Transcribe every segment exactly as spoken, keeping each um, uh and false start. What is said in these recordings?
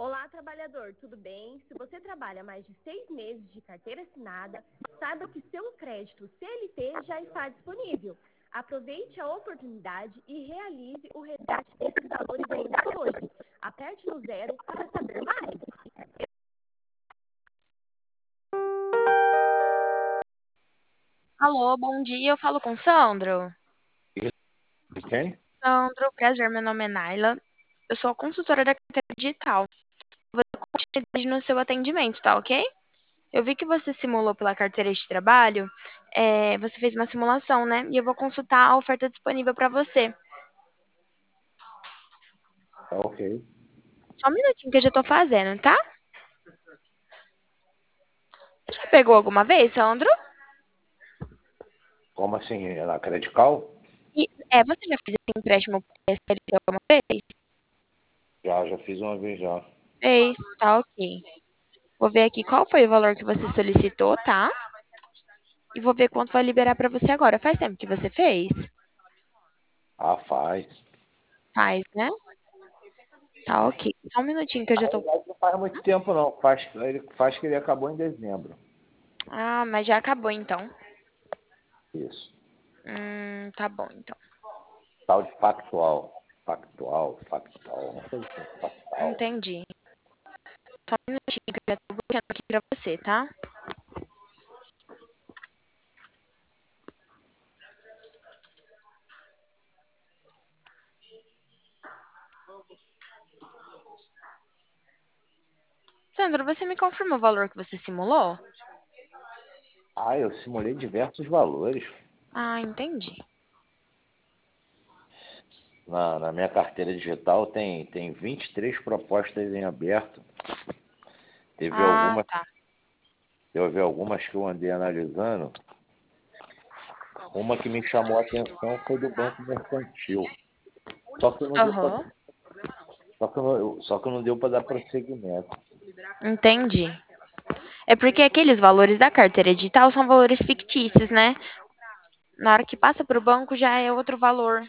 Olá, trabalhador, tudo bem? Se você trabalha mais de seis meses de carteira assinada, saiba que seu crédito C L T já está disponível. Aproveite a oportunidade e realize o resgate desses valores ainda hoje. Aperte no zero para saber mais. Alô, bom dia, eu falo com o Sandro. De quem? Sandro, prazer, meu nome é Naila. Eu sou a consultora da carteira digital. Vou dar continuidade no seu atendimento, tá ok? Eu vi que você simulou pela carteira de trabalho, é, você fez uma simulação, né? E eu vou consultar a oferta disponível para você. Tá ok. Só um minutinho que eu já tô fazendo, tá? Você já pegou alguma vez, Sandro? Como assim? Na Credical? E, é, você já fez esse empréstimo por C L T alguma vez? Já, já fiz uma vez já. Fez, tá ok. Vou ver aqui qual foi o valor que você solicitou, tá? E vou ver quanto vai liberar pra você agora. Faz tempo que você fez? Ah, faz. Faz, né? Tá ok. Só um minutinho que eu Na já tô. realidade não faz muito tempo não. Faz, ele faz que ele acabou em dezembro. Ah, mas já acabou então. Isso. Hum, tá bom então. Tal de factual. Factual, factual. Uma coisa assim, factual. Entendi. Só um minutinho que eu já tô bloqueando aqui pra você, tá? Sandro, você me confirma o valor que você simulou? Ah, eu simulei diversos valores. Ah, entendi. Na, na minha carteira digital tem, tem vinte e três propostas em aberto. Teve Ah, algumas, tá. teve algumas que eu andei analisando. Uma que me chamou a atenção foi do Banco Mercantil. Só que não deu para Aham, só que não, só que não deu para dar prosseguimento. entendi. É porque aqueles valores da carteira digital são valores fictícios, né? Na hora que passa pro banco já é outro valor.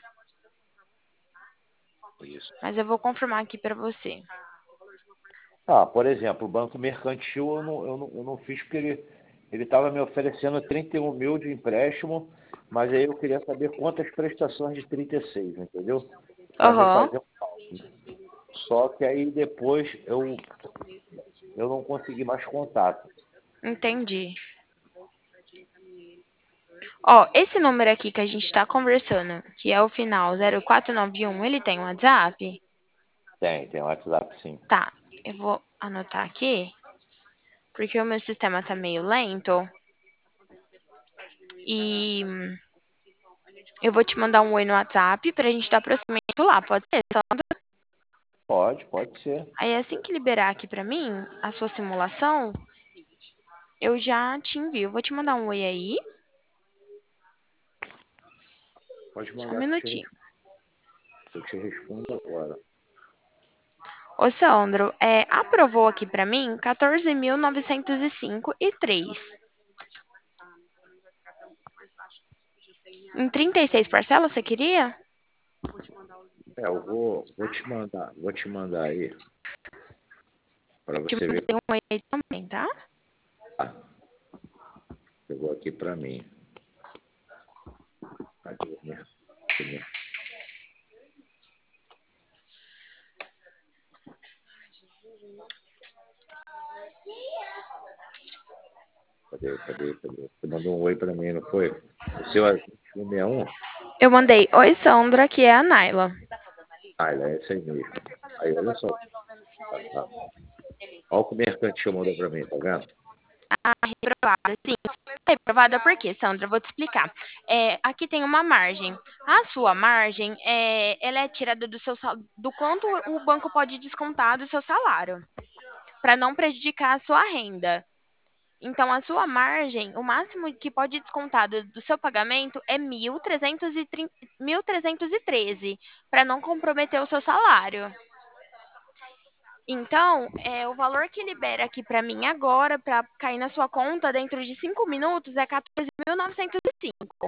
Isso. Mas eu vou confirmar aqui pra você. Ah, por exemplo, o Banco Mercantil eu não, eu não, eu não fiz porque ele ele estava me oferecendo trinta e um mil de empréstimo, mas aí eu queria saber quantas prestações de trinta e seis, entendeu? Para me Aham, fazer um cálculo. Só que aí depois eu, eu não consegui mais contato. entendi. Ó, esse número aqui que a gente tá conversando, que é o final zero quatro nove um, ele tem um WhatsApp? Tem, tem um WhatsApp sim. Tá, eu vou anotar aqui, porque o meu sistema tá meio lento. E eu vou te mandar um oi no WhatsApp pra gente dar prosseguimento lá, pode ser, Sandra? Pode, pode ser. Aí assim que liberar aqui pra mim a sua simulação, eu já te envio. Vou te mandar um oi aí, Pode só um mandar que eu te, minutinho. res- eu te respondo agora. Ô, Sandro, é, aprovou aqui pra mim quatorze mil novecentos e cinco e três. Em trinta e seis parcelas, você queria? É, eu vou, vou te mandar, vou te mandar aí para Te você ver. mandei um oi aí também, tá? Ah, chegou aqui para mim. Cadê? Né? Cadê, cadê, cadê? Você mandou um oi para mim, não foi? O seu é vinte e um sessenta e um? Eu mandei, oi, Sandra, que é a Naila. Ah, é esse aí mesmo. Aí, olha só. Tá, tá. Olha o que o mercantil mandou para mim, tá vendo? Ah, reprovada, sim. Reprovada por quê, Sandra? Eu vou te explicar. É, aqui tem uma margem. A sua margem, é, ela é tirada do seu sal- do quanto o banco pode descontar do seu salário, para não prejudicar a sua renda. Então, a sua margem, o máximo que pode descontar do, do seu pagamento é mil trezentos e trinta mil trezentos e treze, para não comprometer o seu salário. Então, é, o valor que libera aqui para mim agora, para cair na sua conta dentro de cinco minutos, é quatorze mil novecentos e cinco.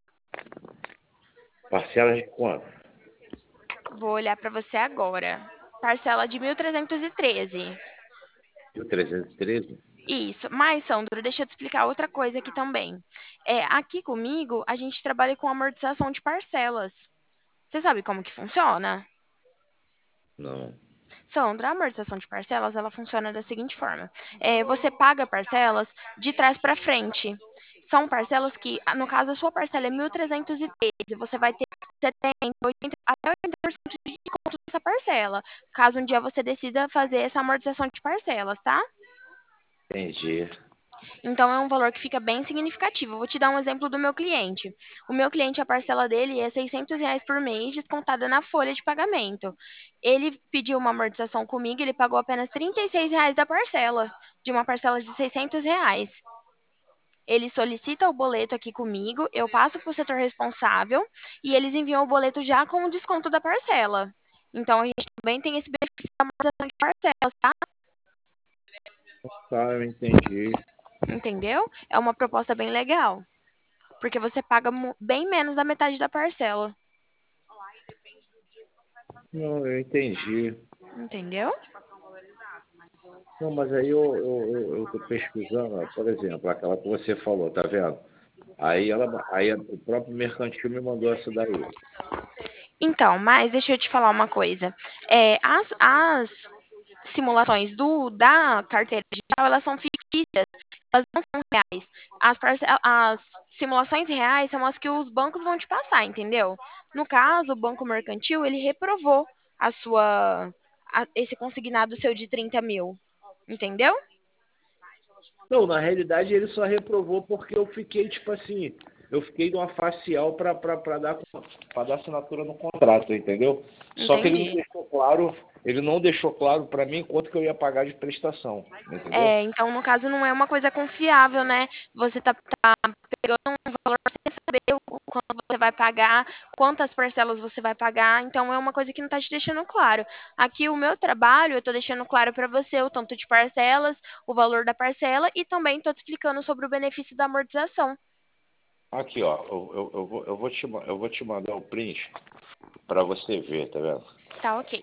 Parcelas de quanto? Vou olhar para você agora. Parcela de mil trezentos e treze. mil trezentos e treze? Isso. Mas, Sandro, deixa eu te explicar outra coisa aqui também. É, aqui comigo, a gente trabalha com amortização de parcelas. Você sabe como que funciona? Não. Sandra, a amortização de parcelas, ela funciona da seguinte forma. É, você paga parcelas de trás para frente. São parcelas que, no caso, a sua parcela é mil trezentos e treze, você vai ter setenta, oitenta, até oitenta por cento de desconto dessa parcela, caso um dia você decida fazer essa amortização de parcelas, tá? Entendi. Então é um valor que fica bem significativo. Eu vou te dar um exemplo do meu cliente. O meu cliente, a parcela dele é seiscentos reais por mês, descontada na folha de pagamento. Ele pediu uma amortização comigo, ele pagou apenas trinta e seis reais da parcela, de uma parcela de seiscentos reais. Ele solicita o boleto aqui comigo, eu passo para o setor responsável e eles enviam o boleto já com o desconto da parcela. Então a gente também tem esse benefício da amortização de parcelas, tá? Tá, eu entendi. Entendeu? É uma proposta bem legal. Porque você paga mu- bem menos da metade da parcela. Não, eu entendi. Entendeu? Não, mas aí eu, eu, eu, eu tô pesquisando, ó, por exemplo, aquela que você falou, tá vendo? Aí ela, aí o próprio mercantil me mandou essa daí. Então, mas deixa eu te falar uma coisa. É, as, as simulações do, da carteira digital, elas são fictícias, elas não são reais. As, parce- as simulações reais são as que os bancos vão te passar, entendeu? No caso, o Banco Mercantil, ele reprovou a sua, a- esse consignado seu de trinta mil, entendeu? Não, na realidade ele só reprovou porque eu fiquei, tipo assim, eu fiquei numa facial para dar, para dar assinatura no contrato, entendeu? Só que ele não Entendi. deixou claro, ele não deixou claro para mim quanto que eu ia pagar de prestação, entendeu? É, então, no caso, não é uma coisa confiável, né? Você tá, tá pegando um valor sem saber o o quanto você vai pagar, quantas parcelas você vai pagar, então é uma coisa que não tá te deixando claro. Aqui, o meu trabalho, eu tô deixando claro para você o tanto de parcelas, o valor da parcela e também tô te explicando sobre o benefício da amortização. Aqui, ó, eu, eu, eu vou, eu, vou te, ma- eu vou te mandar o print para você ver, tá vendo? Tá ok.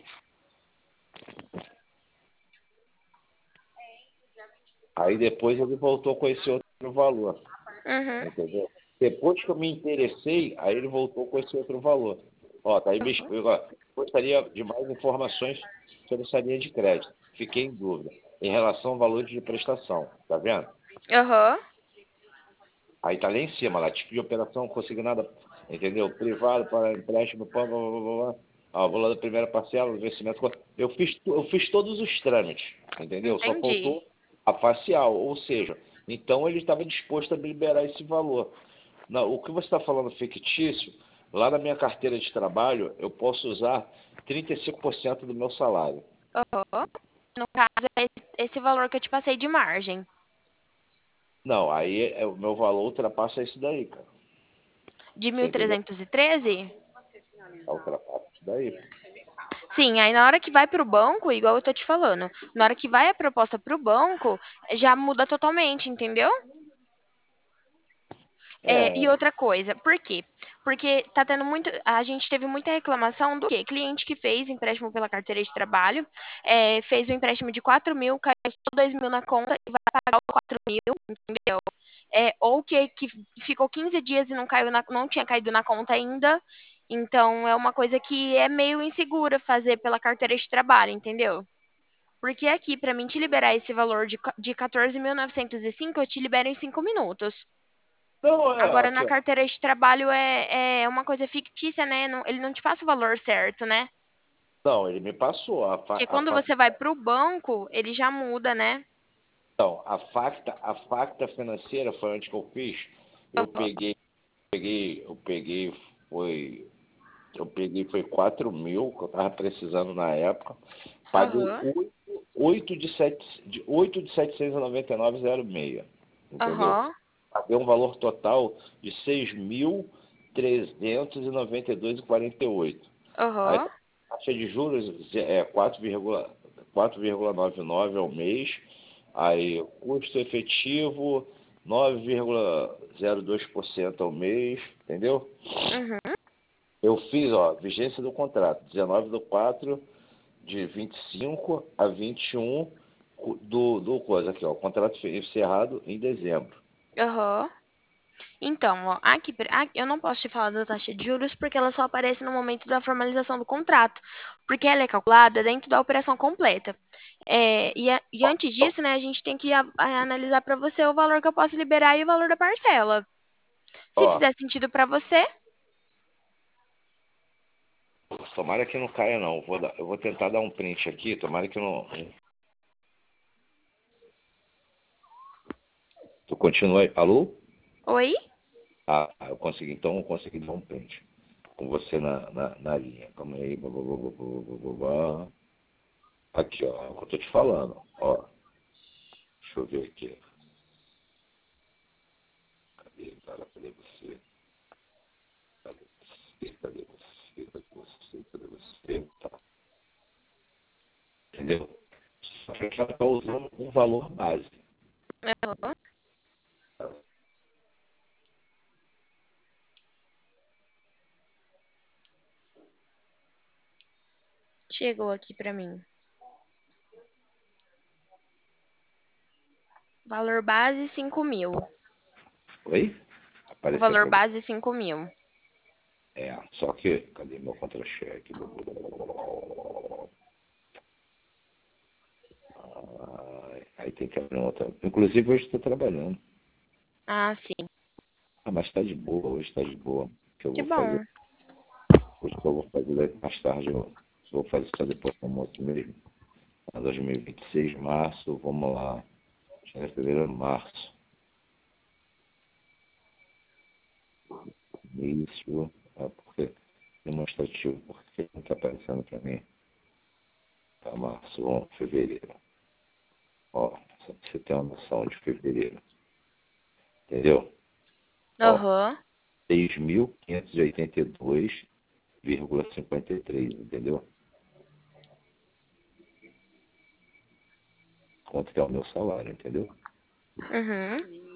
Aí depois ele voltou com esse outro valor, Uhum. entendeu? Depois que eu me interessei, aí ele voltou com esse outro valor. Ó, tá aí me Uhum. explica, ó, gostaria de mais informações sobre essa linha de crédito. Fiquei em dúvida em relação ao valor de prestação, tá vendo? Aham. Aí tá lá em cima, lá, tipo de operação consignada, entendeu? Privado para empréstimo, pá, blá, blá, blá, blá. Ó, o valor da primeira parcela, do vencimento. Eu fiz, tu- eu fiz todos os trâmites, entendeu? Só Entendi. faltou a facial, ou seja, então ele estava disposto a me liberar esse valor. Não, o que você está falando fictício, lá na minha carteira de trabalho, eu posso usar trinta e cinco por cento do meu salário. Aham. No caso, é esse, esse valor que eu te passei de margem. Não, aí é, o meu valor ultrapassa isso daí, cara. De Você mil entendeu? trezentos e treze. Ultrapassa isso daí. Sim, aí na hora que vai para o banco, igual eu tô te falando, na hora que vai a proposta para o banco, já muda totalmente, entendeu? É, e É, outra coisa, por quê? Porque tá tendo muito. A gente teve muita reclamação do quê? Cliente que fez empréstimo pela carteira de trabalho, é, fez o empréstimo de quatro mil, caiu só dois mil na conta e vai pagar os quatro mil, entendeu? É, ou que, que ficou quinze dias e não caiu na- não tinha caído na conta ainda. Então é uma coisa que é meio insegura fazer pela carteira de trabalho, entendeu? Porque aqui, para mim te liberar esse valor de, ca- de quatorze mil novecentos e cinco, eu te libero em cinco minutos. não, é, Agora, na aqui, ó. carteira de trabalho é, é uma coisa fictícia, né? Não- ele não te passa o valor certo, né? Não, ele me passou. A, fa, Porque a, quando fa- você vai para o banco, ele já muda, né? então, a facta, a facta financeira foi onde que eu fiz. Eu peguei, peguei, eu peguei, foi, eu peguei foi quatro mil, que eu estava precisando na época. Paguei Aham, oito oito de, sete, de, oito de setecentos e noventa e nove vírgula seis, entendeu? aham, Paguei um valor total de seis mil trezentos e noventa e dois vírgula quarenta e oito. Aí aham, a taxa de juros é quatro vírgula noventa e nove ao mês. Aí custo efetivo nove vírgula zero dois por cento ao mês, entendeu? uhum, Eu fiz, ó, vigência do contrato, dezenove do quatro de vinte e cinco a vinte e um do, do coisa aqui, ó. O contrato foi encerrado em dezembro. Aham. Então, ó, aqui, pre- aqui eu não posso te falar da taxa de juros porque ela só aparece no momento da formalização do contrato, porque ela é calculada dentro da operação completa. É, e, a- e antes disso, né, a gente tem que a- a- analisar para você o valor que eu posso liberar e o valor da parcela. Se Ó, fizer sentido para você, tomara que não caia, não. Vou dar- eu vou tentar dar um print aqui, tomara que não. Tu continua aí. Alô? oi? Ah, eu consegui, então eu consegui dar um print. Com você na, na, na linha. Calma aí. Blá, blá, blá, blá, blá, blá, blá. Aqui, ó. É o que eu tô te falando. Ó. Deixa eu ver aqui. Cadê, cara? Cadê você? Cadê você? Cadê você? Cadê você? Cadê você? Tá. Entendeu? Só que ela está usando um valor base. Aham. Chegou aqui para mim. Valor base cinco mil. Oi? O Apareceu valor para mim. base cinco mil. É, só que, cadê meu contra-cheque? Ah, aí tem que abrir uma outra. Inclusive hoje estou trabalhando. Ah, sim. Ah, mas está de boa, hoje está de boa. O que eu Que vou fazer? bom. Hoje que eu vou fazer mais tarde, eu vou fazer só depois do almoço mesmo. dois mil e vinte e seis, março, vamos lá. Janeiro, fevereiro, março. Início, é porque demonstrativo, porque não está aparecendo para mim. Tá, março, bom, fevereiro. Ó, só pra você ter uma noção de fevereiro. Entendeu? Ó, Aham. seis mil quinhentos e oitenta e dois vírgula cinquenta e três, entendeu? Quanto que é o meu salário, entendeu? Uhum.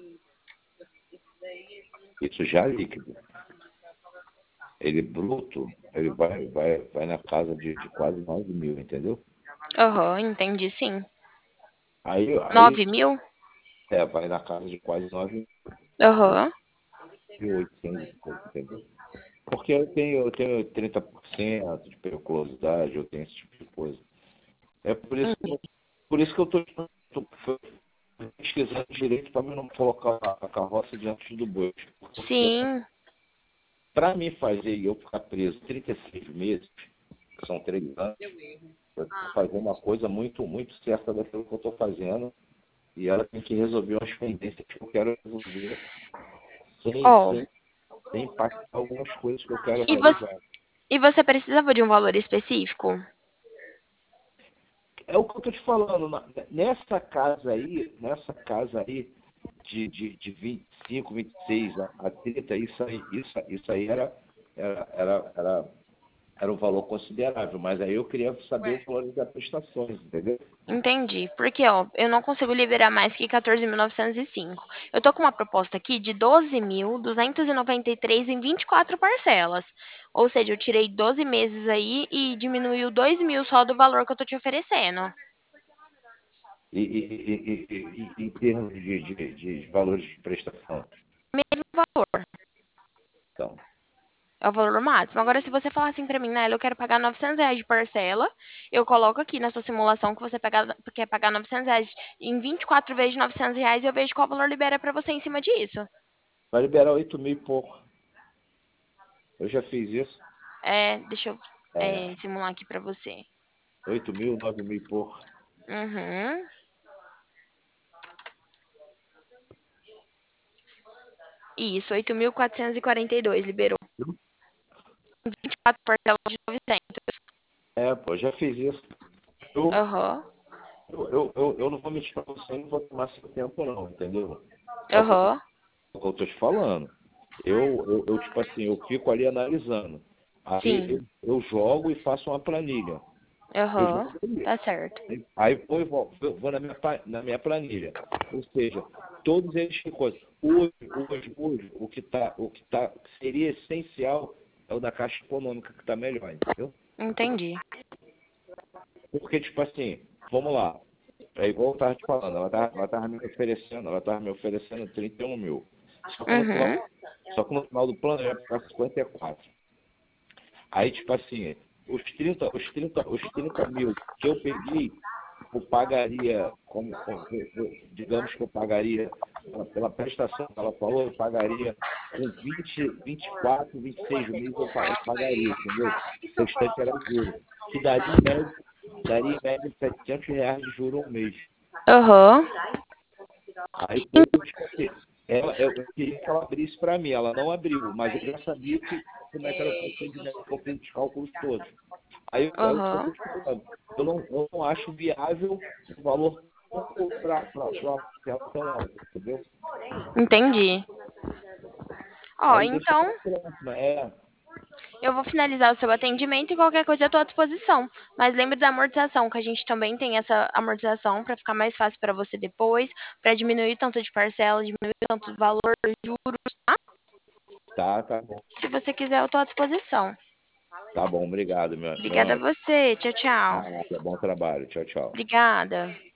Isso já líquido. Ele bruto, ele vai, vai, vai na casa de, de quase nove mil, entendeu? Aham, entendi sim. Aí, aí Nove mil? é, vai na casa de quase nove Aham. mil e oitocentos, entendeu? Porque eu tenho, eu tenho trinta por cento de periculosidade, eu tenho esse tipo de coisa. É por isso que eu, por isso que eu estou pesquisando direito para não colocar a carroça diante do boi. Porque Sim, para mim fazer e eu ficar preso trinta e seis meses, que são três anos, eu tenho que fazer uma coisa muito, muito certa daquilo que eu estou fazendo e ela tem que resolver umas pendências que eu quero resolver sem, ó. sem, sem impactar algumas coisas que eu quero E você, realizar. e você precisava de um valor específico? É o que eu estou te falando. na- Nessa casa aí, nessa casa aí de, de, de vinte e cinco, vinte e seis a, a trinta, isso aí, isso, isso aí era, era, era, era, era um valor considerável. Mas aí eu queria saber o valor das prestações, entendeu? Entendi. Porque, ó, eu não consigo liberar mais que quatorze mil novecentos e cinco. Eu tô com uma proposta aqui de doze mil duzentos e noventa e três em vinte e quatro parcelas. Ou seja, eu tirei doze meses aí e diminuiu dois mil só do valor que eu tô te oferecendo. E, e, e, e, e- e em termos de, de, de valores de prestação. Mesmo valor. Então, É o valor máximo. Agora, se você falar assim pra mim, né, eu quero pagar novecentos reais de parcela, eu coloco aqui na sua simulação que você pega- quer pagar novecentos reais em vinte e quatro vezes de novecentos reais e eu vejo qual valor libera pra você em cima disso. vai liberar oito mil e pouco. Eu já fiz isso. É, deixa eu É, é, simular aqui pra você. oito mil, nove mil e pouco. Uhum. Isso, oito mil quatrocentos e quarenta e dois liberou. vinte e quatro parcelas de novecentos. É, pô, já fiz isso. Eu, Aham. eu, eu, eu, eu não vou mentir pra você, não vou tomar seu tempo não, entendeu? É o que eu, Aham. é o que eu tô te falando. Eu, eu, eu, tipo assim, eu fico ali analisando. Aí Sim. eu, eu jogo e faço uma planilha. Eu Aham. jogo ali. Tá certo. Aí aí vou, e vou, eu vou na minha, pa- na minha planilha. Ou seja, todos eles que coisa. Hoje, hoje, hoje, o que tá, o que tá, o que seria essencial é o da Caixa Econômica que está melhor, entendeu? Entendi. Porque, tipo assim, vamos lá. É igual eu tava te falando, ela tava, ela tava me oferecendo, ela tava me oferecendo trinta e um mil. Só que no final, Uhum. só que no final do plano eu ia pagar cinquenta e quatro. Aí, tipo assim, os trinta, os trinta, os trinta mil que eu peguei, eu pagaria, como, como- digamos que eu pagaria, pela, pela prestação que ela falou, eu pagaria com vinte, vinte e quatro, vinte e seis meses eu pa- eu pagaria, entendeu? O restante era juros. Que daria em média, daria em média setecentos reais de juros ao mês. Aham. Aí foi o que eu te contei. Ela, eu eu queria que ela abrisse para mim, ela não abriu, mas eu já sabia que, como é que era o procedimento, que eu fiz os cálculos todos. Aí eu, eu, eu, tô Aham. te falando, eu, não, eu não acho viável o valor para a relação alta, entendeu? Entendi. Ó, Aí deixa então para próxima. É, eu vou finalizar o seu atendimento e qualquer coisa eu estou à disposição. Mas lembre da amortização, que a gente também tem essa amortização para ficar mais fácil para você depois, para diminuir tanto de parcela, diminuir tanto de valor, juros, tá? tá, tá bom. Se você quiser, eu estou à disposição. Tá bom, obrigado, meu, meu Obrigada a anjo. você. Tchau, tchau. Ah, bom trabalho. Tchau, tchau. Obrigada.